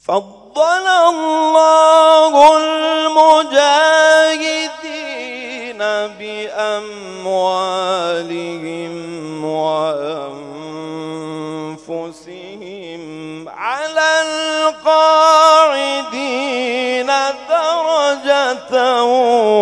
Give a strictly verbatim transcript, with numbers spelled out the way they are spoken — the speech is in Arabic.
فضل الله المجاهدين بأموالهم وأنفسهم على القاعدين درجة